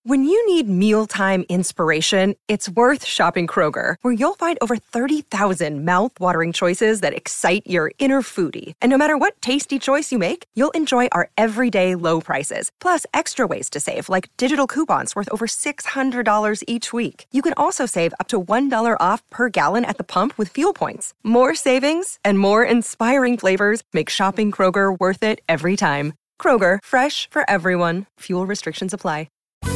When you need mealtime inspiration, it's worth shopping Kroger, where you'll find over 30,000 mouth-watering choices that excite your inner foodie. And no matter what tasty choice you make, you'll enjoy our everyday low prices, plus extra ways to save, like digital coupons worth over $600 each week. You can also save up to $1 off per gallon at the pump with fuel points. More savings and more inspiring flavors make shopping Kroger worth it every time. Kroger, fresh for everyone. Fuel restrictions apply.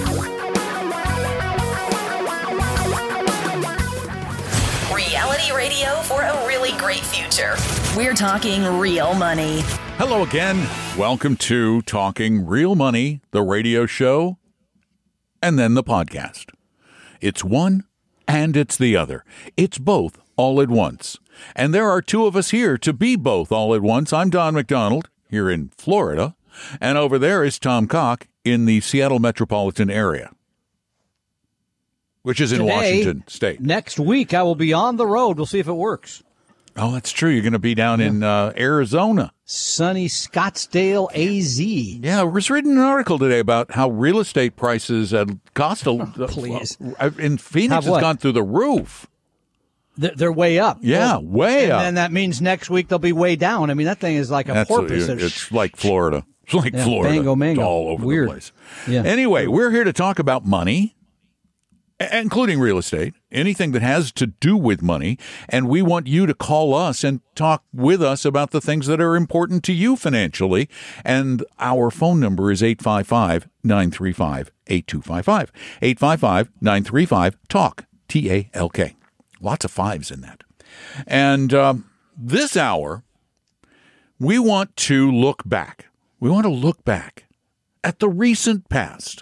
Reality radio for a really great future. We're talking real money. Hello again. Welcome to Talking Real Money, the radio show, and then the podcast. It's one and it's the other. It's both all at once. And there are two of us here to be both all at once. I'm Don McDonald here in Florida, and over there is Tom Cock in the Seattle metropolitan area, which is in Washington State. Next week, I will be on the road. We'll see if it works. Oh, that's true. You're going to be down in Arizona. Sunny Scottsdale, AZ. Yeah, I was reading an article today about how real estate prices at Coastal in Phoenix has gone through the roof. They're way up. Yeah, way up. And that means next week they'll be way down. I mean, that thing is like a porpoise. It's like Florida. It's like Florida. Bango, mango. It's all over Weird. the place. Yeah. Anyway, we're here to talk about money, including real estate, anything that has to do with money. And we want you to call us and talk with us about the things that are important to you financially. And our phone number is 855-935-8255. 855-935-TALK, T-A-L-K. Lots of fives in that. And this hour, we want to look back. We want to look back at the recent past.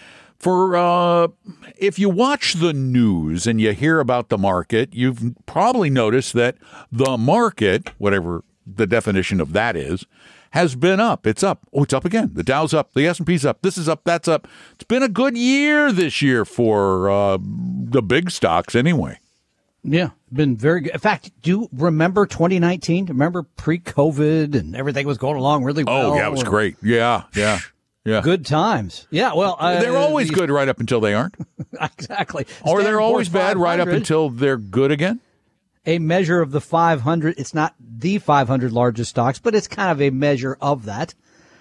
For if you watch the news and you hear about the market, you've probably noticed that the market, whatever the definition of that is, has been up. It's up. Oh, it's up again. The Dow's up. The S&P's up. This is up. That's up. It's been a good year this year for the big stocks anyway. Yeah, been very good. In fact, do you remember 2019? Remember pre-COVID and everything was going along really well? Oh, yeah, it was great. Yeah. Good times. Yeah, well, they're always good right up until they aren't. Exactly. Or they're always bad right up until they're good again. A measure of the 500. It's not the 500 largest stocks, but it's kind of a measure of that.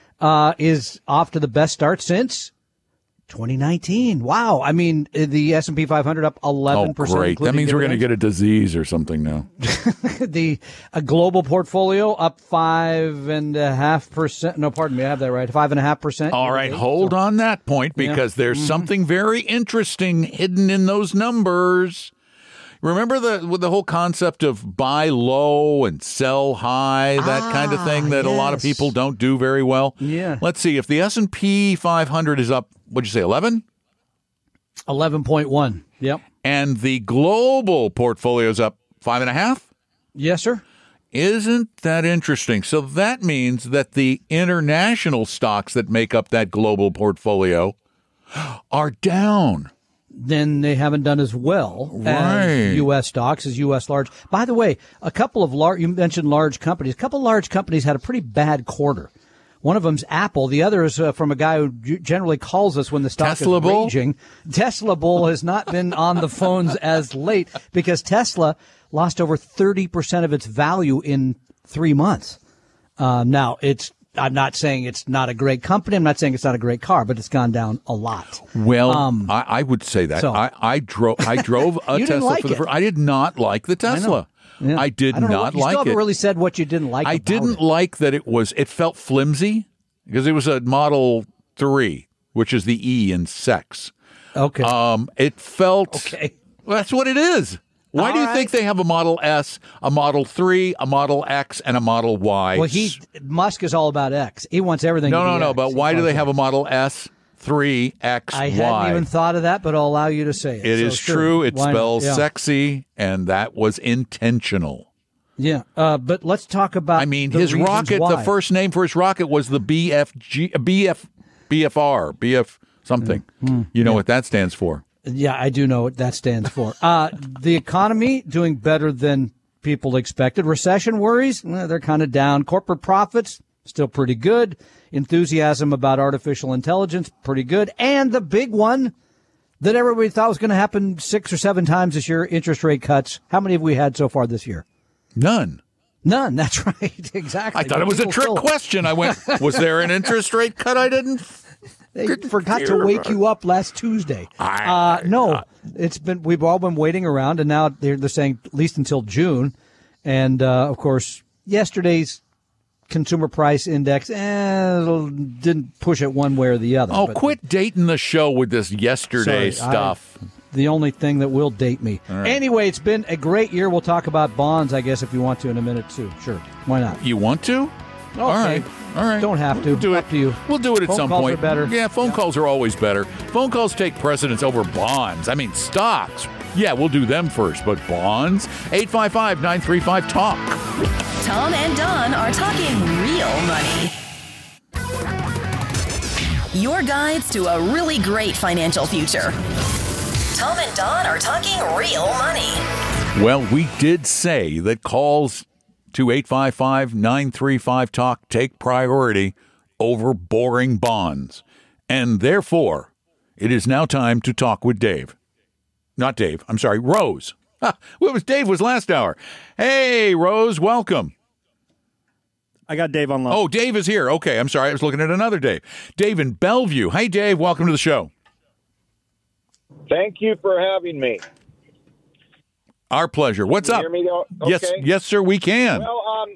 Is off to the best start since 2019. Wow. I mean, the S&P 500 up 11%. Oh, great. That means we're going to get a disease or something now. The global portfolio up 5.5%. No, pardon me. I have that right. 5.5%. All right. Hold on that point because there's something very interesting hidden in those numbers. Remember the whole concept of buy low and sell high, that kind of thing that a lot of people don't do very well? Yeah. Let's see. If the S&P 500 is up, what'd you say, 11? 11.1. Yep. And the global portfolio is up 5.5? Yes, sir. Isn't that interesting? So that means that the international stocks that make up that global portfolio are down. Then they haven't done as well as U.S. stocks, as U.S. large. By the way, a couple of you mentioned large companies. A couple of large companies had a pretty bad quarter. One of them's Apple. The other is from a guy who generally calls us when the stock is raging. Tesla Bull has not been on the phones as late because Tesla lost over 30% of its value in 3 months. Now, I'm not saying it's not a great company. I'm not saying it's not a great car, but it's gone down a lot. Well, I would say that. So, I drove a Tesla for the first. I did not like the Tesla. Yeah. I did not like it. You still haven't really said what you didn't like. I didn't like that it felt flimsy because it was a Model 3, which is the E in sex. Okay. It felt. Okay. Well, that's what it is. Why do you think they have a Model S, a Model 3, a Model X, and a Model Y? Well, Musk is all about X. He wants everything to be X. No. But why do they have a Model S, 3, X, I Y? hadn't even thought of that, but I'll allow you to say it. It is true. It spells sexy, and that was intentional. Yeah, but let's talk about. I mean, his rocket. Why. The first name for his rocket was the BF something. You know what that stands for? Yeah, I do know what that stands for. The economy doing better than people expected. Recession worries, they're kind of down. Corporate profits still pretty good. Enthusiasm about artificial intelligence, pretty good. And the big one that everybody thought was going to happen 6 or 7 times this year, interest rate cuts. How many have we had so far this year? None. That's right. Exactly. I thought it was a trick question. I went, was there an interest rate cut I didn't? They forgot to wake you up last Tuesday. No, we've all been waiting around, and now they're saying at least until June. And, of course, yesterday's consumer price index didn't push it one way or the other. Oh, quit dating the show with this yesterday stuff. The only thing that will date me. Right. Anyway, it's been a great year. We'll talk about bonds, I guess, if you want to in a minute, too. Sure. Why not? You want to? Okay. All right. Don't have to. We'll do it. Up to you. We'll do it at some point. Phone calls are better. Yeah, phone calls are always better. Phone calls take precedence over bonds. I mean, stocks. Yeah, we'll do them first, but bonds? 855-935-TALK. Tom and Don are talking real money. Your guides to a really great financial future. Tom and Don are talking real money. Well, we did say that calls to 855-935-TALK take priority over boring bonds. And therefore, it is now time to talk with Dave. Not Dave. I'm sorry, Rose. Dave was last hour. Hey, Rose, welcome. I got Dave on line. Oh, Dave is here. Okay, I'm sorry. I was looking at another Dave. Dave in Bellevue. Hey, Dave, welcome to the show. Thank you for having me. Our pleasure. What's up? Hear me? Okay. Yes, sir, we can. Well,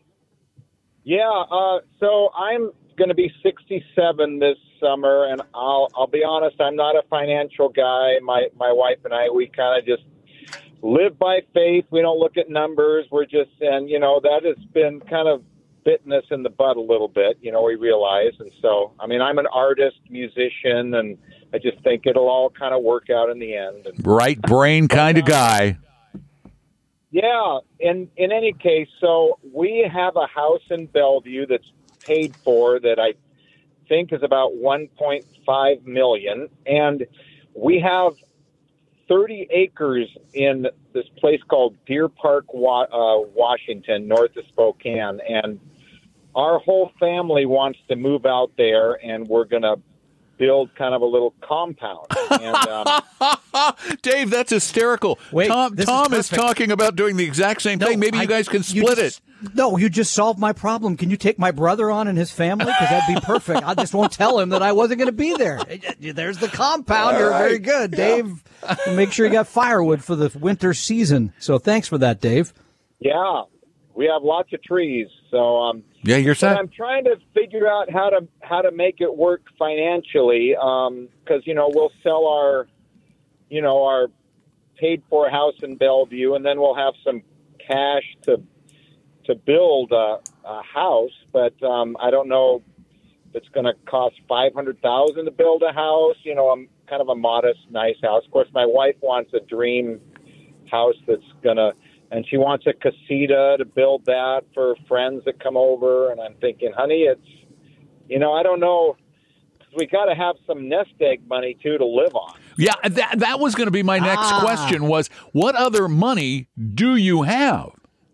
so I'm going to be 67 this summer, and I'll be honest, I'm not a financial guy. My wife and I, we kind of just live by faith. We don't look at numbers. That has been kind of bitten us in the butt a little bit, we realize. And so, I mean, I'm an artist, musician, and I just think it'll all kind of work out in the end. Right brain kind of guy. Yeah. In any case, so we have a house in Bellevue that's paid for that I think is about $1.5 million. And we have 30 acres in this place called Deer Park, Washington, north of Spokane. And our whole family wants to move out there, and we're going to build kind of a little compound. And, Dave, that's hysterical. Wait, Tom is talking about doing the exact same thing. Maybe you guys can split it. No, you just solved my problem. Can you take my brother on and his family? Because that'd be perfect. I just won't tell him that I wasn't going to be there. There's the compound. You're very good, Dave. Make sure you got firewood for the winter season. So thanks for that, Dave. Yeah, we have lots of trees. So yeah, you're set. I'm trying to figure out how to make it work financially. Because we'll sell our paid for house in Bellevue, and then we'll have some cash to build a house. But I don't know if it's going to cost $500,000 to build a house. I'm kind of a modest, nice house. Of course, my wife wants a dream house and she wants a casita to build that for friends that come over. And I'm thinking, honey, it's, I don't know. We got to have some nest egg money, too, to live on. Yeah, that was going to be my next question was, what other money do you have?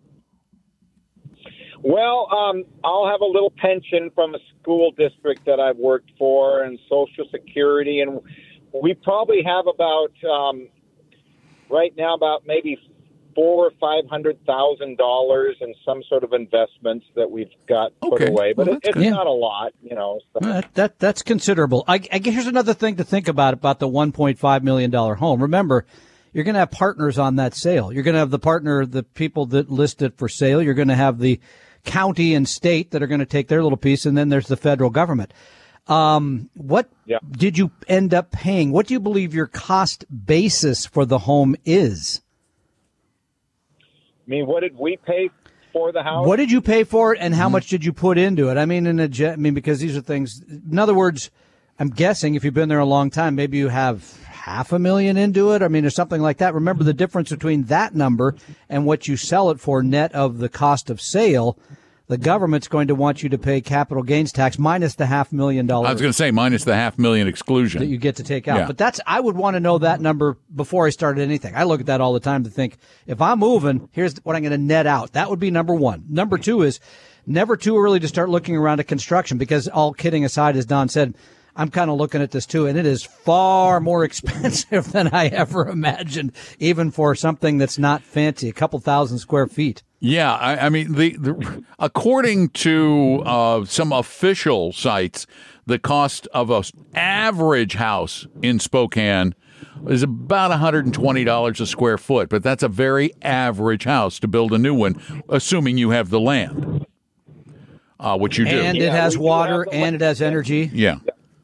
Well, I'll have a little pension from a school district that I've worked for and Social Security. And we probably have about, right now, about maybe $400,000 or $500,000 in some sort of investments that we've got put away. But it's not a lot, So. That's considerable. I guess here's another thing to think about the $1.5 million home. Remember, you're going to have partners on that sale. You're going to have the people that list it for sale. You're going to have the county and state that are going to take their little piece, and then there's the federal government. What did you end up paying? What do you believe your cost basis for the home is? I mean, what did we pay for the house? What did you pay for it, and how much did you put into it? I mean, because these are things. In other words, I'm guessing if you've been there a long time, maybe you have $500,000 into it. I mean, or something like that. Remember the difference between that number and what you sell it for net of the cost of sale. The government's going to want you to pay capital gains tax minus the $500,000. I was going to say minus the $500,000 exclusion that you get to take out. Yeah. But I would want to know that number before I started anything. I look at that all the time to think, if I'm moving, here's what I'm going to net out. That would be number one. Number two is never too early to start looking around at construction, because all kidding aside, as Don said, I'm kind of looking at this too, and it is far more expensive than I ever imagined, even for something that's not fancy, a couple thousand square feet. Yeah, I mean, according to some official sites, the cost of an average house in Spokane is about $120 a square foot, but that's a very average house to build a new one, assuming you have the land, which you do. And it has water, and it has energy. Yeah.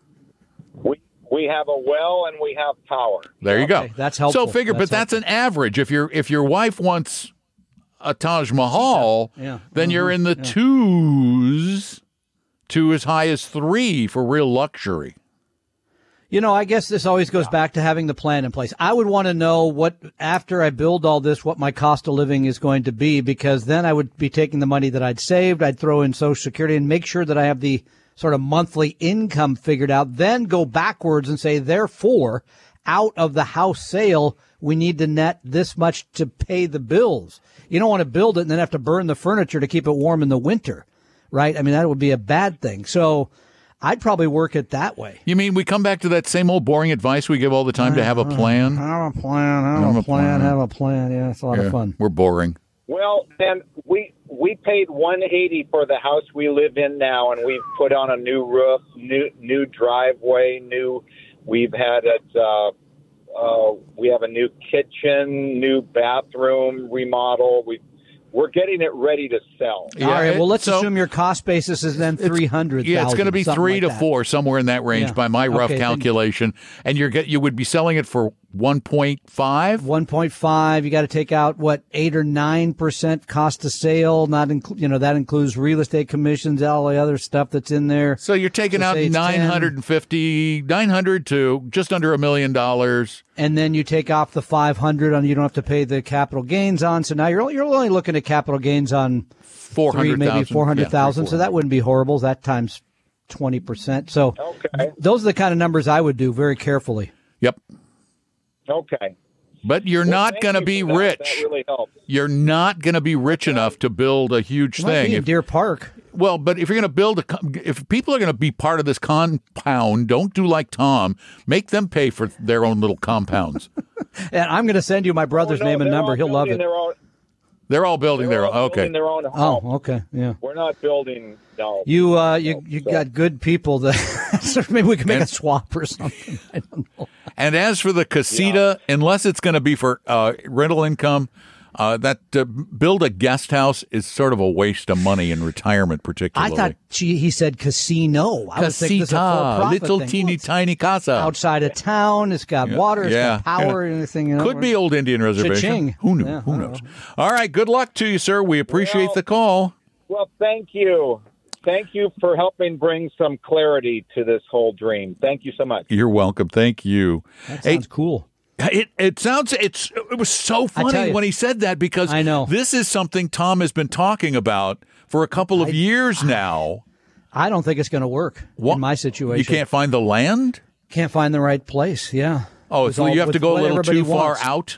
We have a well and we have power. There you go. Okay, that's helpful. So figure, but that's an average. If your wife wants a Taj Mahal, then you're in the twos to as high as 3 for real luxury. You know, I guess this always goes back to having the plan in place. I would want to know what, after I build all this, what my cost of living is going to be, because then I would be taking the money that I'd saved, I'd throw in Social Security and make sure that I have the sort of monthly income figured out, then go backwards and say, therefore, out of the house sale, we need to net this much to pay the bills. You don't want to build it and then have to burn the furniture to keep it warm in the winter, right? I mean, that would be a bad thing. So I'd probably work it that way. You mean we come back to that same old boring advice we give all the time to have a plan? Have a plan. Yeah, it's a lot of fun. We're boring. Well, then we paid $180 for the house we live in now, and we've put on a new roof, new driveway, we've had it. We have a new kitchen, new bathroom remodel. We're getting it ready to sell. Yeah, all right. Well, let's assume your cost basis is then 300,000. Yeah, it's going to be 3 to 4, somewhere in that range by my rough calculation. And you would be selling it for 1.5? 1.5. You got to take out 8 or 9% cost of sale. Not that includes real estate commissions, all the other stuff that's in there. So you're taking out $900 to just under $1 million. And then you take off the 500 on, you don't have to pay the capital gains on. So now you're only looking at capital gains on 400,000, maybe 400,000. So that wouldn't be horrible. That times 20%. So those are the kind of numbers I would do very carefully. Yep. Okay. But you're not going to be rich. That really helps. You're not going to be rich enough to build a huge thing. In Deer Park. Well, but if you're going to build if people are going to be part of this compound, don't do like Tom. Make them pay for their own little compounds. And I'm going to send you my brother's name and number. He'll love it. They're all building their own. Okay. Their own home. Oh, okay. Yeah. We're not building. No. You got good people that so maybe we can make a swap or something. I don't know. And as for the casita, unless it's going to be for rental income, build a guest house is sort of a waste of money in retirement, particularly. I thought he said casino. I was thinking this is a for-profit little thing. teeny tiny casa outside of town. It's got water. It's got power and everything. Could be old Indian reservation. Cha-ching. Who knew? Who knows? All right. Good luck to you, sir. We appreciate the call. Well, thank you. Thank you for helping bring some clarity to this whole dream. Thank you so much. You're welcome. Thank you. That sounds cool. It was so funny when he said that, because I know this is something Tom has been talking about for a couple of years now. I don't think it's going to work in my situation. You can't find the land? Can't find the right place. Yeah. Oh, so you have to go a little too far out?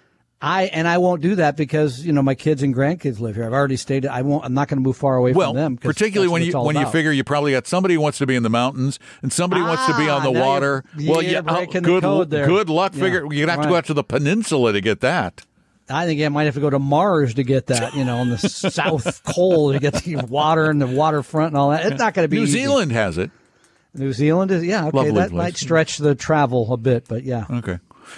I won't do that because, my kids and grandkids live here. I've already stated I'm not going to move far away from them. Particularly when you figure you probably got somebody who wants to be in the mountains and somebody wants to be on the water. Good luck. You're going to have to go out to the peninsula to get that. I think I might have to go to Mars to get that, on the South Pole to get the water and the waterfront and all that. It's not going to be easy. New Zealand has it. New Zealand is, okay. Lovely that place. might stretch the travel a bit, but yeah. Okay.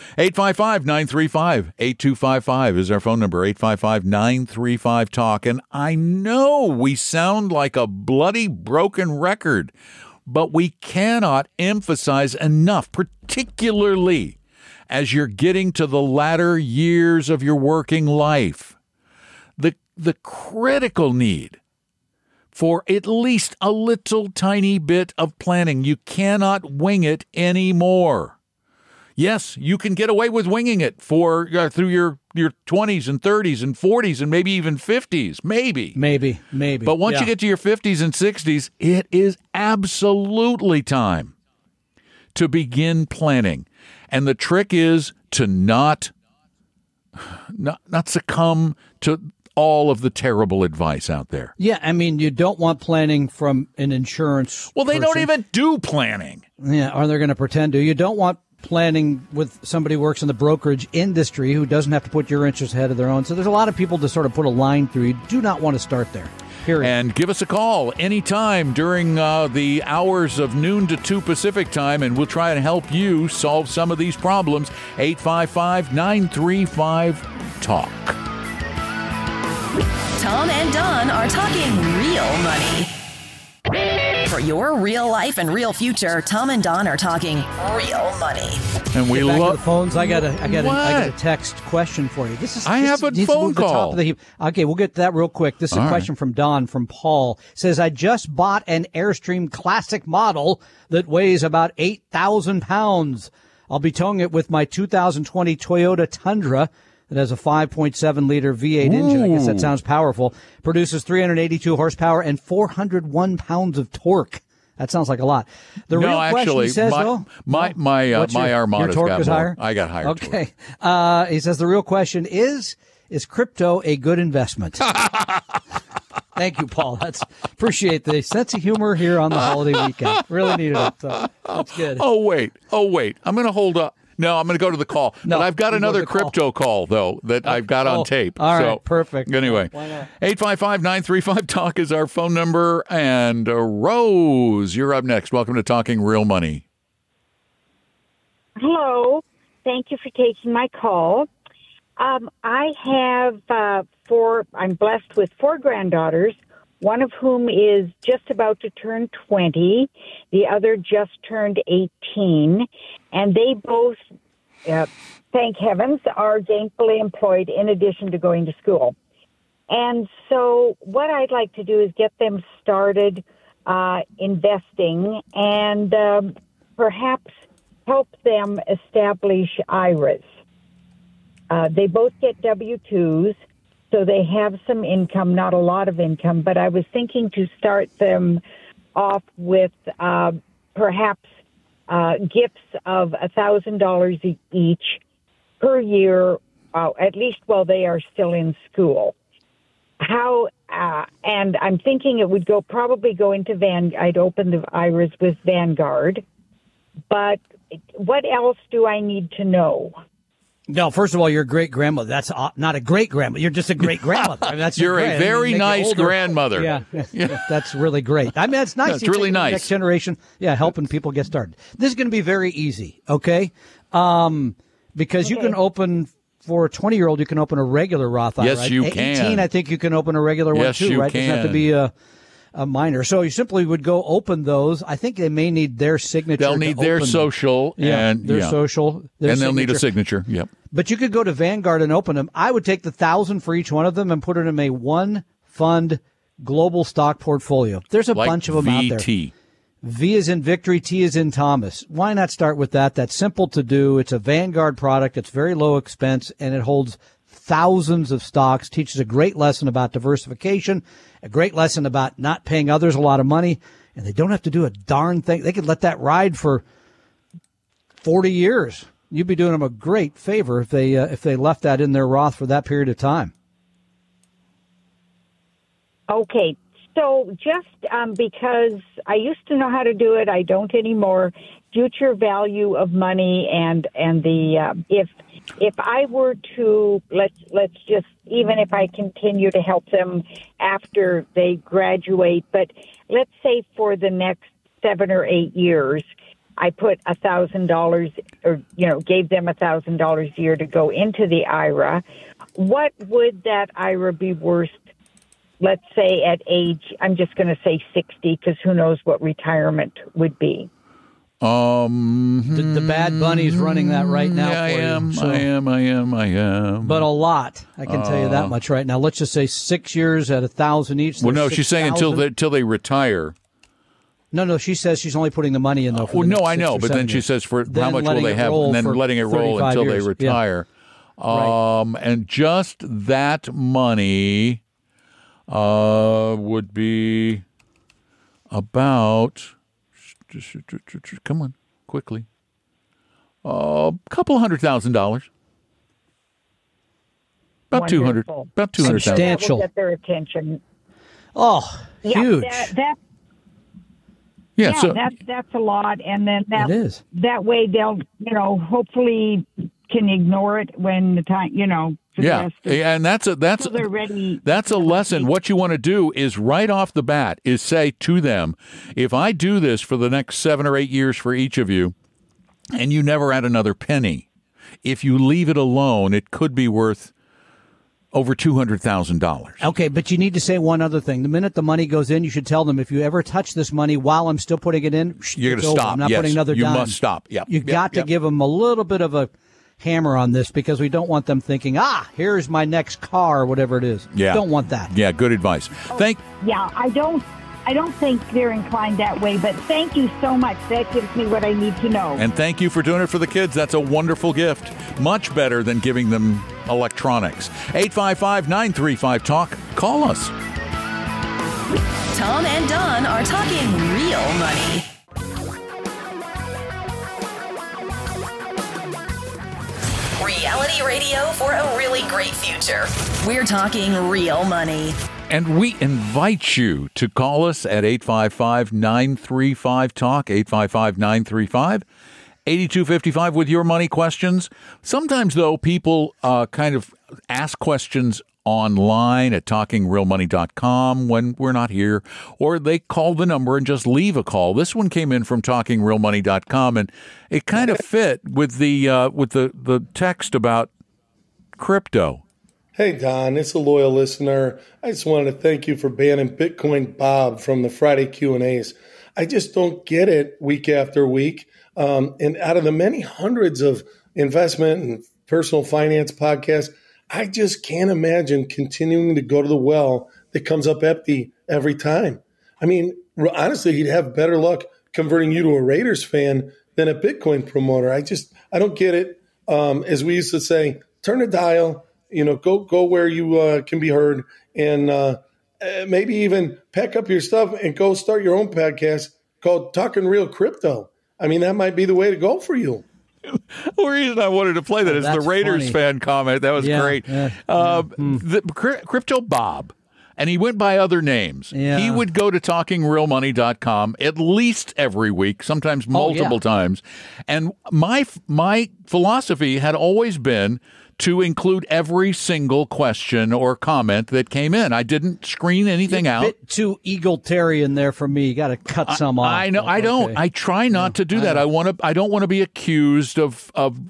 855-935-8255 is our phone number, 855-935-TALK. And I know we sound like a bloody broken record, but we cannot emphasize enough, particularly as you're getting to the latter years of your working life, the critical need for at least a little tiny bit of planning. You cannot wing it anymore. Yes, you can get away with winging it through your 20s and 30s and 40s and maybe even 50s, maybe. But once you get to your 50s and 60s, it is absolutely time to begin planning. And the trick is to not succumb to all of the terrible advice out there. Yeah, I mean, you don't want planning from an insurance Well, they person. don't even do planning. Yeah, or they're going to pretend to. You don't want planning with somebody who works in the brokerage industry who doesn't have to put your interests ahead of their own. So there's a lot of people to sort of put a line through. You do not want to start there. Period. And give us a call anytime during the hours of noon to 2 Pacific time, and we'll try and help you solve some of these problems. 855-935-TALK. Tom and Don are talking real money. For your real life and real future, Tom and Don are talking real money. And we Back to the love phones. I got a text question for you. I have a needs to phone move the top call. of the heap. Okay, we'll get to that real quick. This is a question from Don from Paul. Says, I just bought an Airstream Classic model that weighs about 8,000 pounds. I'll be towing it with my 2020 Toyota Tundra. It has a 5.7-liter V8 engine. I guess that sounds powerful. Produces 382 horsepower and 401 pounds of torque. That sounds like a lot. The real question, he says, my Armada's torque got is more. higher? I got higher torque. Okay. He says the real question is crypto a good investment? Thank you, Paul. Appreciate the sense of humor here on the holiday weekend. Really needed it. So that's good. Oh, wait. I'm going to hold up. No, I'm going to go to the call. No, but I've got another crypto call, though, that I've got on tape. All right, so, perfect. Anyway, Why not? 855-935-TALK is our phone number. And Rose, you're up next. Welcome to Talking Real Money. Hello. Thank you for taking my call. I have I'm blessed with 4 granddaughters, one of whom is just about to turn 20. The other just turned 18. And they both, thank heavens, are gainfully employed in addition to going to school. And so what I'd like to do is get them started investing and perhaps help them establish IRAs. They both get W-2s, so they have some income, not a lot of income, but I was thinking to start them off with perhaps gifts of $1,000 each per year, at least while they are still in school. And I'm thinking it would probably go into I'd open the IRAs with Vanguard, but what else do I need to know? No, first of all, you're a great grandmother. That's not a great grandmother. You're just a great grandmother. I mean, that's You're great. a very nice grandmother. Yeah, that's really great. I mean, it's nice. That's really nice. Next generation, helping people get started. This is going to be very easy, okay? Because you can open, for a 20-year-old, you can open a regular Roth IRA. Yes, you can. 18, I think you can open a regular one too, right? Yes, you Doesn't have to be a minor. So you simply would go open those. I think they may need their signature. They'll need their social and their social, and they'll need a signature. Yep. But you could go to Vanguard and open them. I would take the $1,000 for each one of them and put it in a one fund global stock portfolio. There's a bunch of them out there. V is in Victory, T is in Thomas. Why not start with that? That's simple to do. It's a Vanguard product. It's very low expense, and it holds thousands of stocks, teaches a great lesson about diversification, a great lesson about not paying others a lot of money, and they don't have to do a darn thing. They could let that ride for 40 years. You'd be doing them a great favor if they left that in their Roth for that period of time. Okay, so just because I used to know how to do it, I don't anymore. Future value of money and the if I were to let's just, even if I continue to help them after they graduate, but let's say for the next 7 or 8 years, I put $1,000 or, gave them $1,000 a year to go into the IRA. What would that IRA be worth, let's say at age, I'm just going to say 60, because who knows what retirement would be. The Bad Bunny's running that right now. I am. But a lot, I can tell you that much right now. Let's just say 6 years at $1,000 each. Well, no, she's saying until they retire. No, she says she's only putting the money in, though. Well, no, I know, but then she says for how much will they have, and then letting it roll until they retire. Yeah. And just that money would be about, come on, quickly, a couple $100,000. About 200. Wonderful. About 200,000. Substantial. That will get their attention. Oh, huge. That's a lot, and then It is. that way they'll hopefully can ignore it when the time and that's they're ready. That's a lesson. What you want to do is right off the bat is say to them, if I do this for the next 7 or 8 years for each of you, and you never add another penny, if you leave it alone, it could be worth over $200,000. Okay, but you need to say one other thing. The minute the money goes in, you should tell them, if you ever touch this money while I'm still putting it in, you're going to stop. I'm not Yes, putting another you dime. must stop. Yep. You've got to give them a little bit of a hammer on this, because we don't want them thinking, here's my next car, or whatever it is. Yeah. Don't want that. Yeah, good advice. I don't think they're inclined that way, but thank you so much. That gives me what I need to know. And thank you for doing it for the kids. That's a wonderful gift. Much better than giving them electronics. 855-935-TALK. Call us. Tom and Don are talking real money. Reality radio for a really great future. We're talking real money. And we invite you to call us at 855-935-TALK, 855-935-8255 with your money questions. Sometimes, though, people kind of ask questions online at talkingrealmoney.com when we're not here, or they call the number and just leave a call. This one came in from talkingrealmoney.com, and it kind of fit with the text about crypto. Hey, Don, it's a loyal listener. I just wanted to thank you for banning Bitcoin Bob from the Friday Q&As. I just don't get it week after week. And out of the many hundreds of investment and personal finance podcasts, I just can't imagine continuing to go to the well that comes up empty every time. I mean, honestly, he'd have better luck converting you to a Raiders fan than a Bitcoin promoter. I don't get it. As we used to say, turn a dial. Go where you can be heard, and maybe even pack up your stuff and go start your own podcast called Talking Real Crypto. I mean, that might be the way to go for you. The reason I wanted to play that is the Raiders funny. fan comment. That was great. The Crypto Bob, and he went by other names. Yeah. He would go to talkingrealmoney.com at least every week, sometimes multiple times. And my philosophy had always been to include every single question or comment that came in. I didn't screen anything out. A bit too egalitarian there for me. You got to cut some off. I know. I don't. Okay. I try not to do that. I don't want to be accused of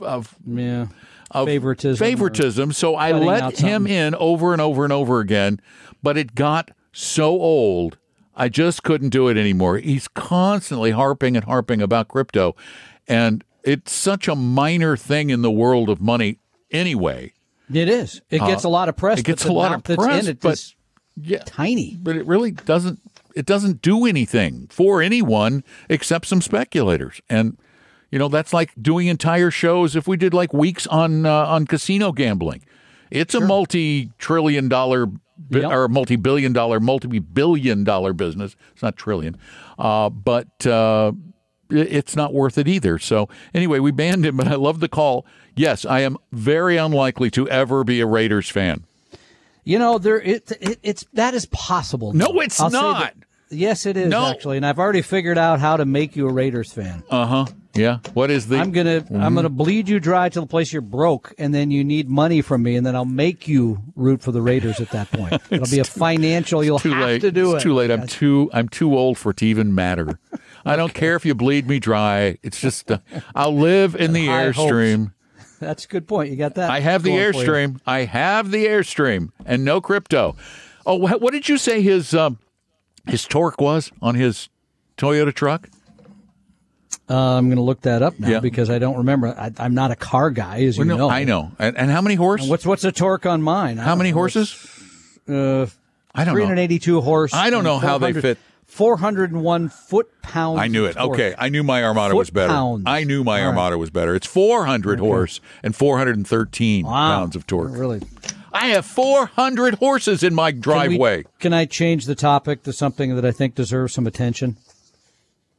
favoritism. So I let him in over and over and over again, but it got so old. I just couldn't do it anymore. He's constantly harping about crypto, and it's such a minor thing in the world of money. Anyway, it is. It gets a lot of press. It gets a lot of press, but tiny. But it really doesn't. It doesn't do anything for anyone except some speculators. And that's like doing entire shows. If we did like weeks on casino gambling, it's a multi-trillion-dollar or multi-billion-dollar business. It's not trillion, but it's not worth it either. So anyway, we banned him, but I love the call. Yes, I am very unlikely to ever be a Raiders fan. That is possible. No, it's not. Yes, it is actually, and I've already figured out how to make you a Raiders fan. Yeah. What is the? I'm gonna bleed you dry to the place you're broke, and then you need money from me, and then I'll make you root for the Raiders at that point. It'll be a financial. You'll have to do it. It's too late. I'm too old for it to even matter. I don't care if you bleed me dry. It's just I'll live in the Airstream. That's a good point. You got that. I have the Airstream. And no crypto. Oh, what did you say his torque was on his Toyota truck? I'm going to look that up now because I don't remember. I'm not a car guy, as you know. I know. And how many horse? What's the torque on mine? How many horses? I don't know. 382 horse. I don't know how they fit. 401 foot-pounds. I knew it. Okay. I knew my Armada was better. I knew my Armada was better. It's 400 horse and 413 pounds of torque. Really? I have 400 horses in my driveway. Can I change the topic to something that I think deserves some attention?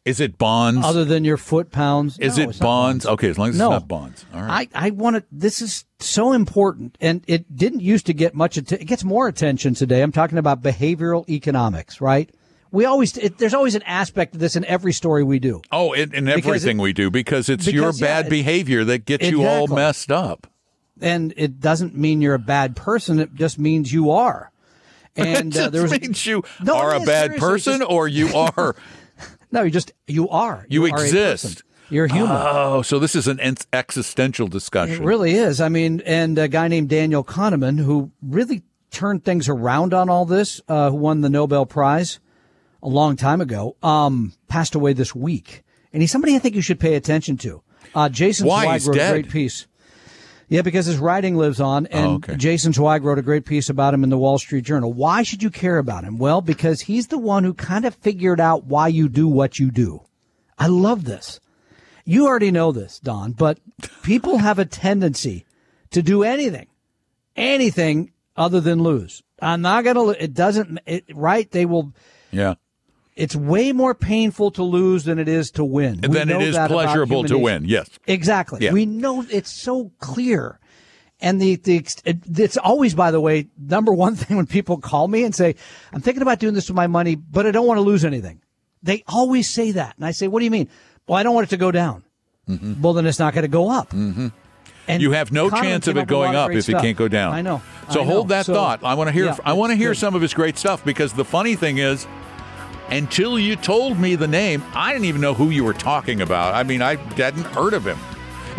Is it bonds? Other than your foot pounds? Is No, it bonds? Okay, as long as it's not bonds. All right. I want to. This is so important, and it didn't used to get much. It gets more attention today. I'm talking about behavioral economics, right? There's always an aspect of this in every story we do. Oh, in everything we do, because it's your bad behavior that gets you all messed up. And it doesn't mean you're a bad person. It just means you are. And it just means you are a bad person, or you are. No, you are. You exist. You're human. Oh, so this is an existential discussion. It really is. I mean, and a guy named Daniel Kahneman, who really turned things around on all this, who won the Nobel Prize a long time ago, passed away this week. And he's somebody I think you should pay attention to. Jason Zweig wrote a great piece. Yeah, because his writing lives on, and Jason Zweig wrote a great piece about him in the Wall Street Journal. Why should you care about him? Well, because he's the one who kind of figured out why you do what you do. I love this. You already know this, Don, but people have a tendency to do anything other than lose. I'm not going to, right? They will. Yeah. It's way more painful to lose than it is to win. Than it is pleasurable to win. Yes. Exactly. Yeah. We know it's so clear. And it's always, by the way, number one thing when people call me and say, I'm thinking about doing this with my money, but I don't want to lose anything. They always say that. And I say, what do you mean? Well, I don't want it to go down. Mm-hmm. Well, then it's not going to go up. Mm-hmm. And you have no chance of it going up if it can't go down. I know. So hold that thought. I want to hear. Yeah, I want to hear some of his great stuff, because the funny thing is, until you told me the name, I didn't even know who you were talking about. I mean, I hadn't heard of him.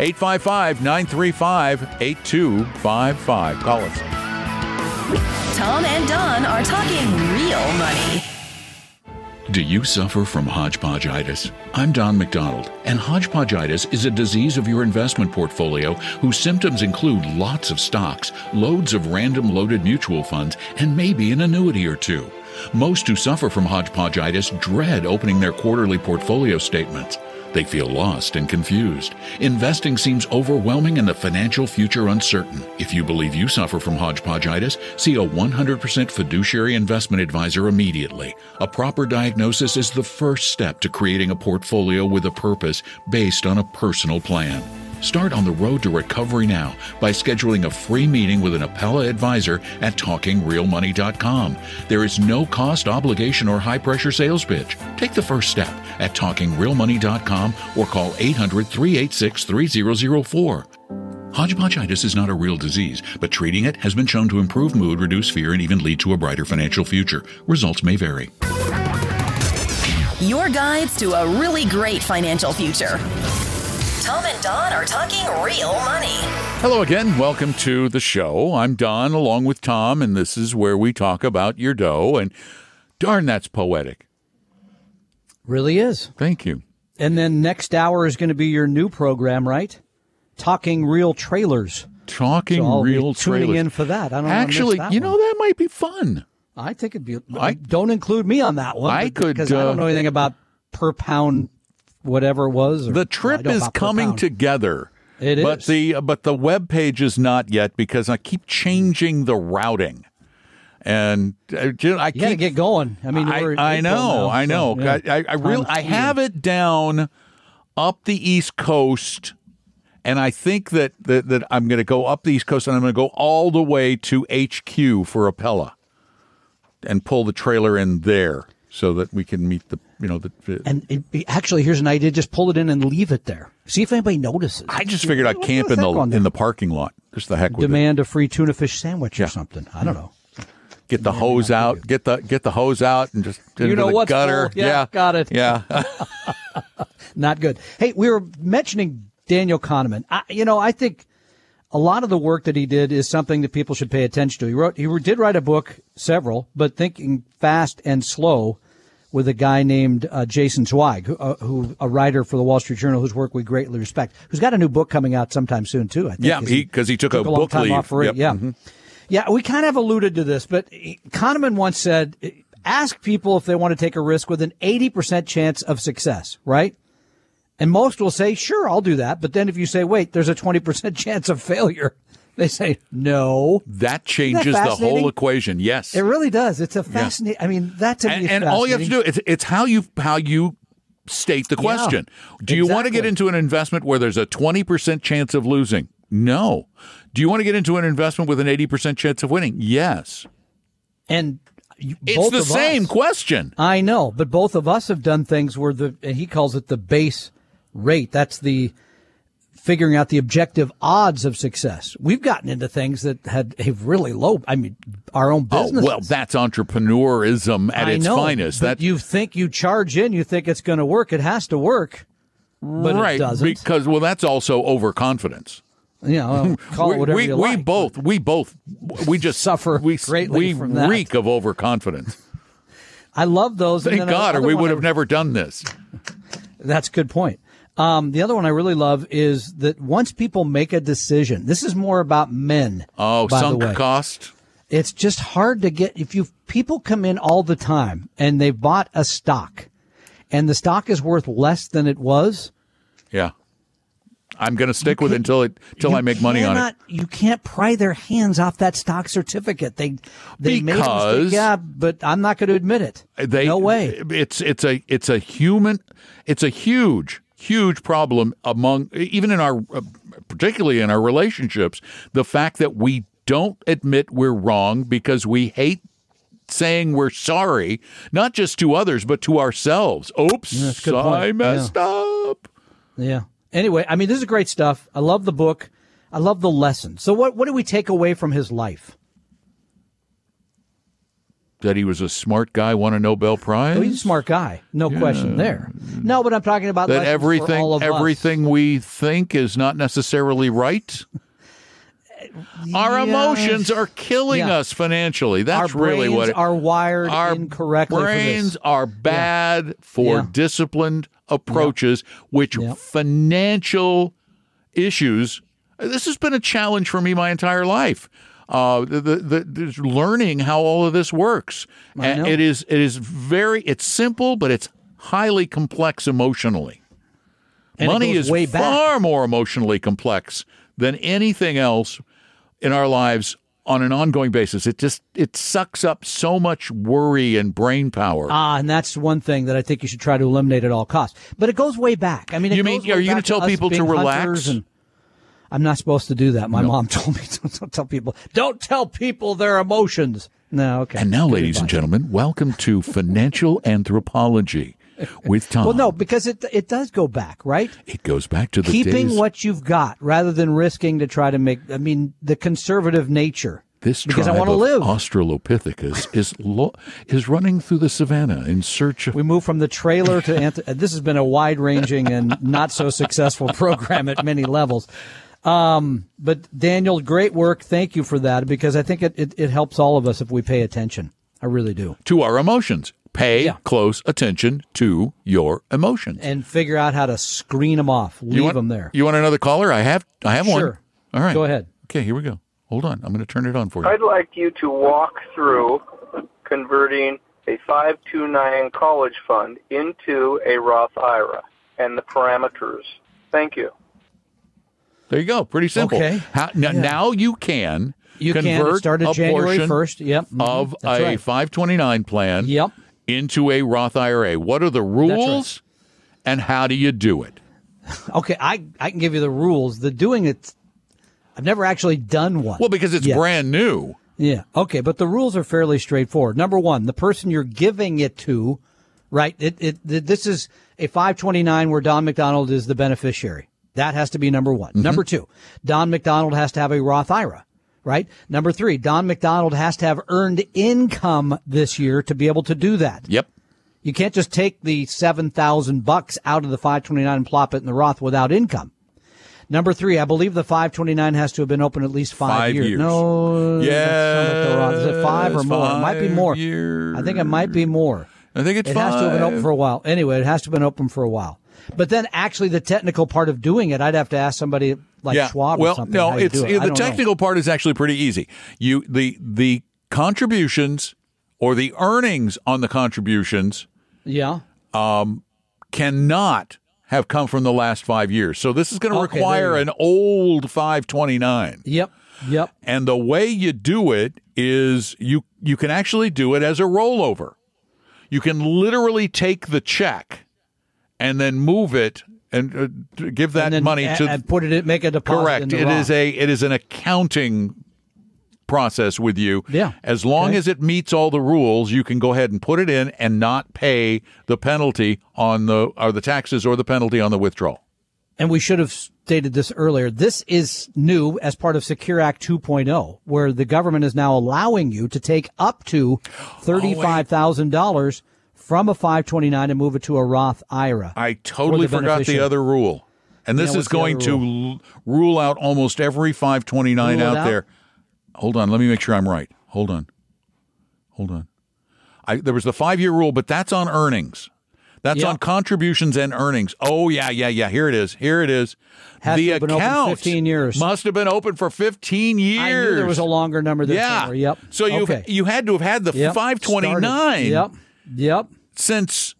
855-935-8255. Call us. Tom and Don are talking real money. Do you suffer from hodgepodgeitis? I'm Don McDonald, and hodgepodgeitis is a disease of your investment portfolio whose symptoms include lots of stocks, loads of random loaded mutual funds, and maybe an annuity or two. Most who suffer from hodgepodgeitis dread opening their quarterly portfolio statements. They feel lost and confused. Investing seems overwhelming and the financial future uncertain. If you believe you suffer from hodgepodgeitis, see a 100% fiduciary investment advisor immediately. A proper diagnosis is the first step to creating a portfolio with a purpose based on a personal plan. Start on the road to recovery now by scheduling a free meeting with an Appella advisor at TalkingRealMoney.com. There is no cost, obligation, or high-pressure sales pitch. Take the first step at TalkingRealMoney.com or call 800-386-3004. Hodgepodgeitis is not a real disease, but treating it has been shown to improve mood, reduce fear, and even lead to a brighter financial future. Results may vary. Your guides to a really great financial future. Tom and Don are talking real money. Hello again. Welcome to the show. I'm Don along with Tom, and this is where we talk about your dough. And darn, that's poetic. Really is. Thank you. And then next hour is going to be your new program, right? Talking Real Trailers. Talking so Real Trailers. Tuning in for that. I don't Actually, that you know, that might be fun. I think it'd be. Don't include me on that one. Because I don't know anything about per pound. Whatever it was. The trip is coming together. It is. But the web page is not yet, because I keep changing the routing. And I got to get going. I mean, I know. Yeah. I have it down up the East Coast, and I think that I'm going to go up the East Coast, and I'm going to go all the way to HQ for Appella and pull the trailer in there so that we can meet the. Actually, here's an idea: just pull it in and leave it there. See if anybody notices. I just figured I'd camp in the parking lot. Just the heck with Demand a free tuna fish sandwich or something. I don't know. Get the hose out. Get the hose out and just into the gutter. Full. Yeah, got it. Yeah, not good. Hey, we were mentioning Daniel Kahneman. I think a lot of the work that he did is something that people should pay attention to. He did write a book, several, but Thinking Fast and Slow, with a guy named Jason Zweig, who a writer for the Wall Street Journal, whose work we greatly respect, who's got a new book coming out sometime soon too. I think. Yeah, because he took a book leave. Off for it. Yeah, yeah. We kind of alluded to this, but Kahneman once said, "Ask people if they want to take a risk with an 80% chance of success." Right? And most will say, "Sure, I'll do that." But then if you say, "Wait, there's a 20% chance of failure," they say, no. That changes the whole equation. Yes. It really does. It's a fascinating. I mean, that to me is fascinating. And all you have to do, it's how you state the question. Do you want to get into an investment where there's a 20% chance of losing? No. Do you want to get into an investment with an 80% chance of winning? Yes. And it's the same question. I know, but both of us have done things where and he calls it the base rate. That's the figuring out the objective odds of success. We've gotten into things that had a really low, our own business. Oh, well, that's entrepreneurism at its finest. That you think you charge in, you think it's going to work. It has to work, but it doesn't. Because, that's also overconfidence. Call it whatever you like. We just suffer greatly from that. We reek of overconfidence. I love those. Thank God, or we would have never done this. That's a good point. The other one I really love is that once people make a decision, this is more about men. Oh, sunk cost. It's just hard to get, people come in all the time and they've bought a stock and the stock is worth less than it was. Yeah. I'm going to stick with it until I make money on it. You can't pry their hands off that stock certificate. They made a mistake. Yeah, but I'm not going to admit it. No way. It's a huge problem even particularly in our relationships. The fact that we don't admit we're wrong because we hate saying we're sorry, not just to others, but to ourselves. Oops, I messed up. Yeah. Anyway, this is great stuff. I love the book. I love the lesson. So what do we take away from his life? That he was a smart guy, won a Nobel Prize? Oh, he's a smart guy. No question there. No, but I'm talking about that everything we think is not necessarily right. Our emotions are killing us financially. That's really what it is. Our brains are wired incorrectly. Our brains are bad for disciplined approaches, which financial issues. This has been a challenge for me my entire life. The learning how all of this works. And it's simple, but it's highly complex emotionally. And money is far more emotionally complex than anything else in our lives on an ongoing basis. It sucks up so much worry and brain power. And that's one thing that I think you should try to eliminate at all costs. But it goes way back. Are you going to tell people to relax? I'm not supposed to do that. My mom told me don't tell people their emotions. No, okay. And now, ladies and gentlemen, welcome to Financial Anthropology with Tom. Well, no, because it does go back, right? It goes back to the keeping days. What you've got rather than risking to try to make. The conservative nature. This because tribe I want to live. Australopithecus is running through the savannah in search of. We move from the trailer to this has been a wide-ranging and not so successful program at many levels. But Daniel, great work. Thank you for that, because I think it helps all of us if we pay attention. I really do. To our emotions. Pay close attention to your emotions. And figure out how to screen them off. Leave them there. You want another caller? I have one. Sure. All right. Go ahead. Okay, here we go. Hold on. I'm going to turn it on for you. I'd like you to walk through converting a 529 college fund into a Roth IRA and the parameters. Thank you. There you go. Pretty simple. Okay. Now you can convert started a January portion 1st. Yep. of a 529 plan into a Roth IRA. What are the rules and how do you do it? Okay, I can give you the rules. The doing it, I've never actually done one. Well, because it's brand new. Yeah. Okay, but the rules are fairly straightforward. Number one, the person you're giving it to, right? This is a 529 where Don McDonald is the beneficiary. That has to be number one. Mm-hmm. Number two, Don McDonald has to have a Roth IRA, right? Number three, Don McDonald has to have earned income this year to be able to do that. Yep. You can't just take the $7,000 out of the 529 and plop it in the Roth without income. Number three, I believe the 529 has to have been open at least 5 years. No, yeah, is it 5 or more? It might be more. Years. I think it might be more. I think it's 5. It has to have been open for a while. Anyway, it has to have been open for a while. But then actually the technical part of doing it, I'd have to ask somebody like Schwab or something. Well, no, the technical part is actually pretty easy. The contributions or the earnings on the contributions cannot have come from the last 5 years. So this is going to require an old 529. Yep. And the way you do it is you can actually do it as a rollover. You can literally take the check and then move it and give that money to and put it, make a deposit. Correct. In the Roth. It is an accounting process with you. Yeah. As long as it meets all the rules, you can go ahead and put it in and not pay the penalty on the taxes or the penalty on the withdrawal. And we should have stated this earlier. This is new as part of Secure Act 2.0, where the government is now allowing you to take up to $35,000 from a 529 and move it to a Roth IRA. I totally forgot the other rule. And this is going to rule out almost every 529 out there. Hold on. Let me make sure I'm right. Hold on. There was the 5-year rule, but that's on earnings. That's on contributions and earnings. Oh, yeah. Here it is. The account 15 years. must have been open for 15 years. I knew there was a longer number than somewhere. Yep. So you had to have had the 529 Yep. since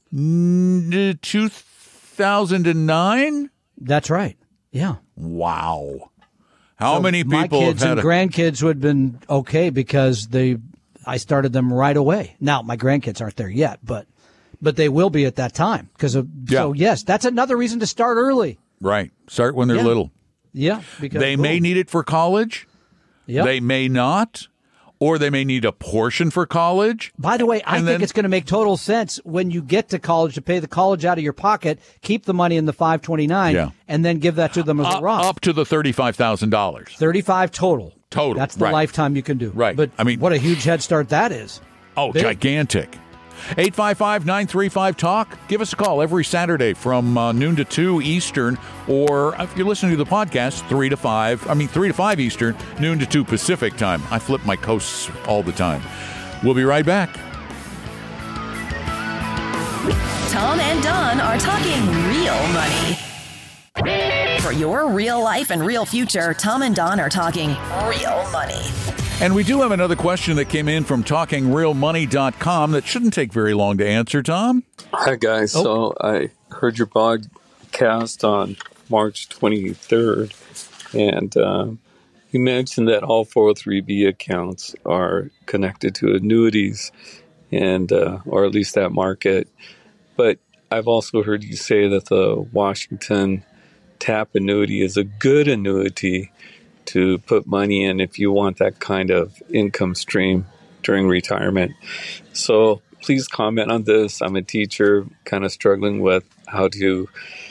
2009? That's right. Yeah. Wow. How many people my kids have had and grandkids would have been okay because I started them right away. Now, my grandkids aren't there yet, but they will be at that time. So, yes, that's another reason to start early. Right. Start when they're little. Yeah. Because they may need it for college. Yep. They may not. Or they may need a portion for college. By the way, I think it's going to make total sense when you get to college to pay the college out of your pocket, keep the money in the 529, and then give that to them as a Roth. Up to the $35,000. $35 total. That's the right. lifetime you can do. Right. But what a huge head start that is. Oh, big. Gigantic. 855-935-TALK. Give us a call every Saturday from noon to 2 Eastern, or if you're listening to the podcast, 3 to 5 Eastern, noon to 2 Pacific time. I flip my coasts all the time. We'll be right back. Tom and Don are talking real money. For your real life and real future, Tom and Don are talking real money. And we do have another question that came in from TalkingRealMoney.com that shouldn't take very long to answer, Tom. Hi, guys. So I heard your podcast on March 23rd, and you mentioned that all 403B accounts are connected to annuities, and or at least that market. But I've also heard you say that the Washington TAP annuity is a good annuity to put money in if you want that kind of income stream during retirement. So please comment on this. I'm a teacher, kind of struggling with how to,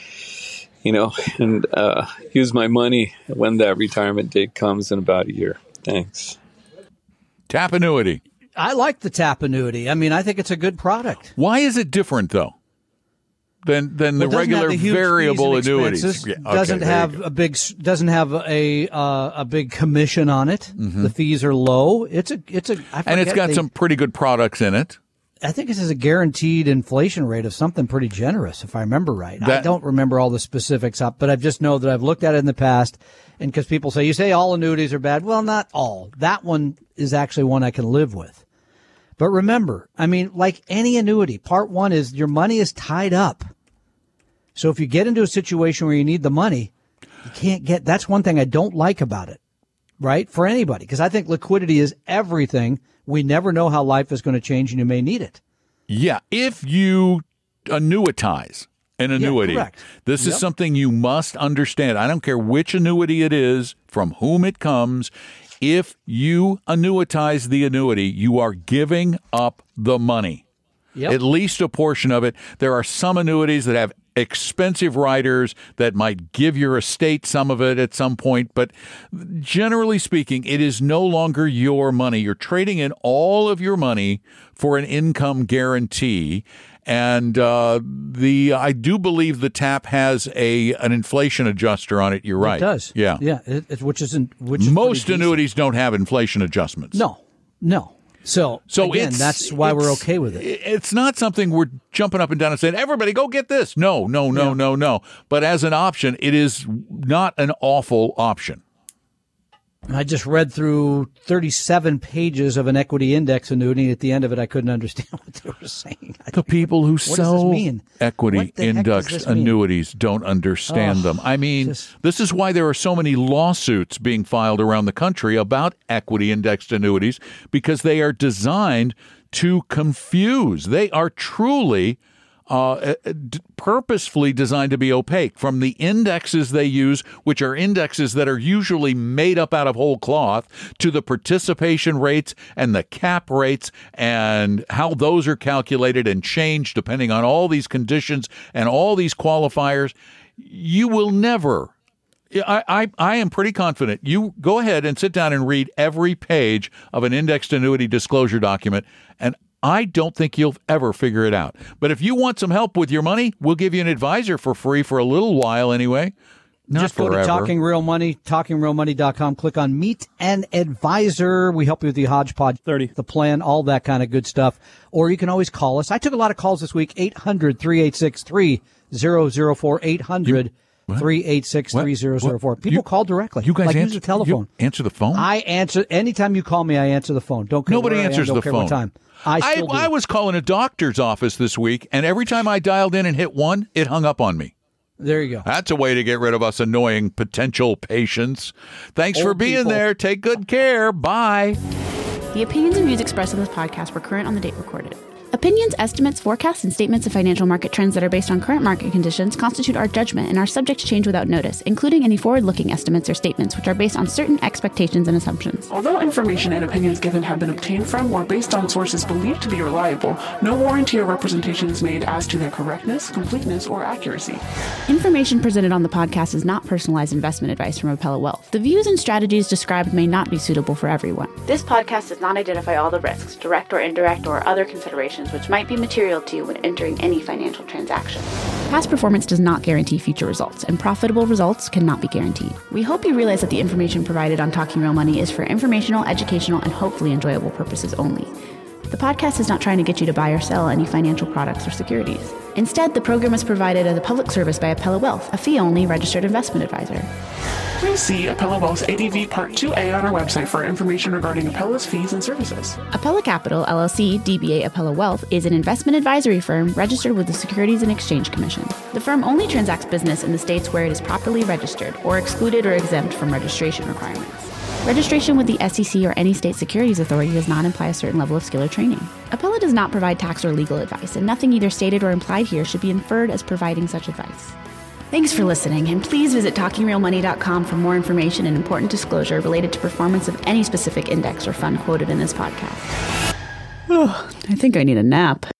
use my money when that retirement date comes in about a year. Thanks. TAP annuity. I like the TAP annuity. I mean, I think it's a good product. Why is it different, though, than the regular variable annuities? Doesn't have a big commission on it. Mm-hmm. The fees are low. It's got some pretty good products in it. I think it has a guaranteed inflation rate of something pretty generous, if I remember right. I don't remember all the specifics up, but I just know that I've looked at it in the past. And because people say, you say all annuities are bad. Well, not all. That one is actually one I can live with. But remember, I mean, like any annuity, part one is your money is tied up. So if you get into a situation where you need the money, you can't get, that's one thing I don't like about it, right? For anybody, because I think liquidity is everything. We never know how life is going to change and you may need it. Yeah. If you annuitize an annuity, this is something you must understand. I don't care which annuity it is, from whom it comes. If you annuitize the annuity, you are giving up the money, at least a portion of it. There are some annuities that have expensive riders that might give your estate some of it at some point. But generally speaking, it is no longer your money. You're trading in all of your money for an income guarantee. And I do believe the TAP has an inflation adjuster on it. You're right. It does. Yeah. Yeah. Which most annuities don't have inflation adjustments. No. So again, that's why we're okay with it. It's not something we're jumping up and down and saying, everybody go get this. No. But as an option, it is not an awful option. I just read through 37 pages of an equity index annuity, and at the end of it, I couldn't understand what they were saying. The people who sell equity indexed annuities don't understand them. I mean, this is why there are so many lawsuits being filed around the country about equity indexed annuities, because they are designed to confuse. They are truly purposefully designed to be opaque, from the indexes they use, which are indexes that are usually made up out of whole cloth, to the participation rates and the cap rates and how those are calculated and changed depending on all these conditions and all these qualifiers. You will never, I am pretty confident, you go ahead and sit down and read every page of an indexed annuity disclosure document, and I don't think you'll ever figure it out. But if you want some help with your money, we'll give you an advisor for free for a little while anyway. Not Just forever. Go to Talking Real Money, TalkingRealMoney.com. Click on Meet an Advisor. We help you with the hodgepodge, the plan, all that kind of good stuff. Or you can always call us. I took a lot of calls this week, 800-386-3004, 800-386-3004. People call directly. You guys use the telephone. You answer the phone? I answer. Anytime you call me, I answer the phone. Don't care Nobody where answers I am, the don't care phone. what time. I was calling a doctor's office this week, and every time I dialed in and hit 1, it hung up on me. There you go. That's a way to get rid of us annoying potential patients. Thanks for being there. Take good care. Bye. The opinions and views expressed in this podcast were current on the date recorded. Opinions, estimates, forecasts, and statements of financial market trends that are based on current market conditions constitute our judgment and are subject to change without notice, including any forward-looking estimates or statements which are based on certain expectations and assumptions. Although information and opinions given have been obtained from or based on sources believed to be reliable, no warranty or representation is made as to their correctness, completeness, or accuracy. Information presented on the podcast is not personalized investment advice from Apella Wealth. The views and strategies described may not be suitable for everyone. This podcast does not identify all the risks, direct or indirect, or other considerations which might be material to you when entering any financial transaction. Past performance does not guarantee future results, and profitable results cannot be guaranteed. We hope you realize that the information provided on Talking Real Money is for informational, educational, and hopefully enjoyable purposes only. The podcast is not trying to get you to buy or sell any financial products or securities. Instead, the program is provided as a public service by Apella Wealth, a fee-only registered investment advisor. Please see Apella Wealth's ADV Part 2A on our website for information regarding Apella's fees and services. Apella Capital, LLC, DBA Apella Wealth, is an investment advisory firm registered with the Securities and Exchange Commission. The firm only transacts business in the states where it is properly registered or excluded or exempt from registration requirements. Registration with the SEC or any state securities authority does not imply a certain level of skill or training. Apella does not provide tax or legal advice, and nothing either stated or implied here should be inferred as providing such advice. Thanks for listening, and please visit TalkingRealMoney.com for more information and important disclosure related to performance of any specific index or fund quoted in this podcast. I think I need a nap.